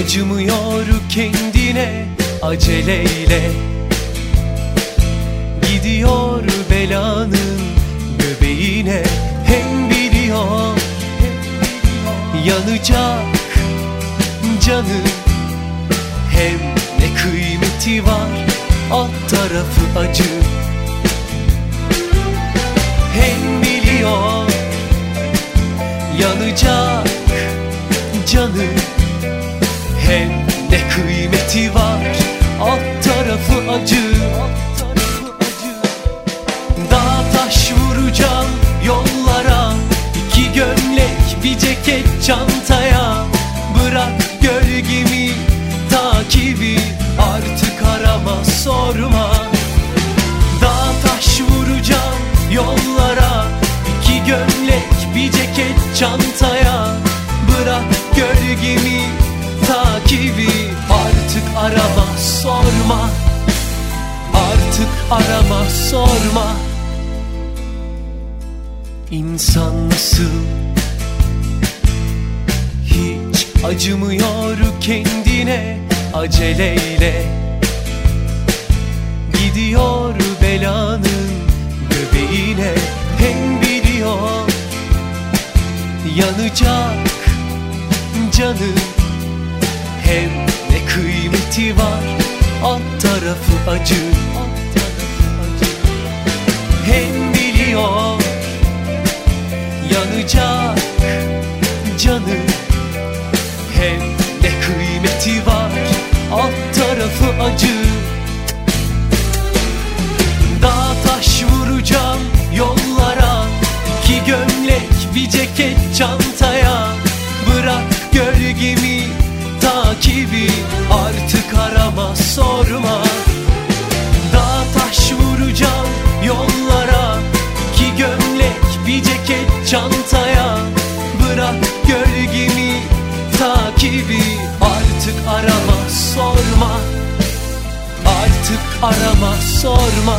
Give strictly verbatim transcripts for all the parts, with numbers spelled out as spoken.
acımıyor kendine aceleyle. Gidiyor belanın göbeğine, hem biliyor yanacak canı, hem ne kıymeti var alt tarafı acı. Hem biliyor yanacak canı, hem ne kıymeti var alt tarafı acı. Dağ taş vuracağım yollara, iki gömlek bir ceket çantaya. Bırak gölgemi takibi, artık arama sorma. Dağ taş vuracağım yollara, iki gömlek bir ceket çantaya. Bırak gölgemi takibi, artık arama sorma. Artık arama sorma. İnsan nasıl hiç acımıyor kendine aceleyle. Gidiyor belanın göbeğine, hem biliyor yanacak canı, hem ne kıymeti var alt tarafı acı. Hem biliyor yanacak canı, hem ne kıymeti var alt tarafı acı. Dağ taş vuracağım yollara, iki gömlek bir ceket çantaya. Bırak gölgemi takibi, artık arama sorma. Dağ taş vuracağım yollara, iki gömlek bir ceket çantaya. Bırak gölgemi takibi, artık arama sorma. Artık arama sorma.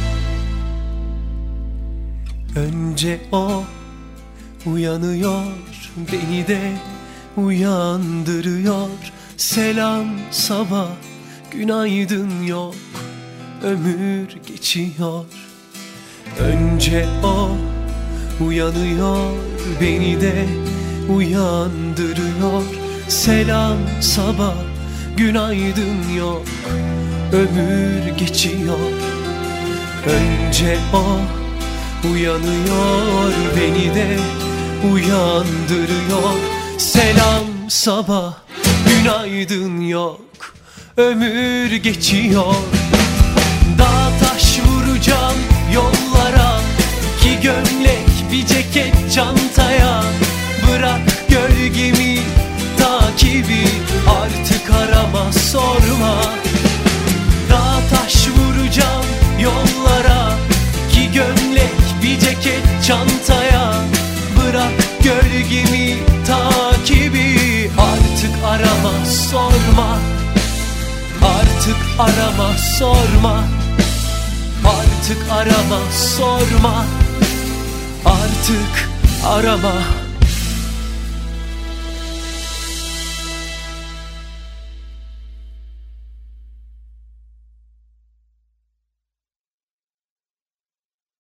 Önce o uyanıyor, beni de uyandırıyor. Selam sabah, günaydın yok, ömür geçiyor. Önce o uyanıyor, beni de uyandırıyor. Selam sabah, günaydın yok, ömür geçiyor. Önce o uyanıyor, beni de uyandırıyor. Selam sabah, günaydın yok, ömür geçiyor. Dağ taş vuracağım yollara, iki gömlek bir ceket çantaya. Bırak gölgemi takibi, artık arama sorma. Dağ taş vuracağım yollara, iki gömlek bir ceket çantaya. Bırak gölgemi takibi, artık arama sorma. Artık arama sorma. Artık arama sorma. Artık arama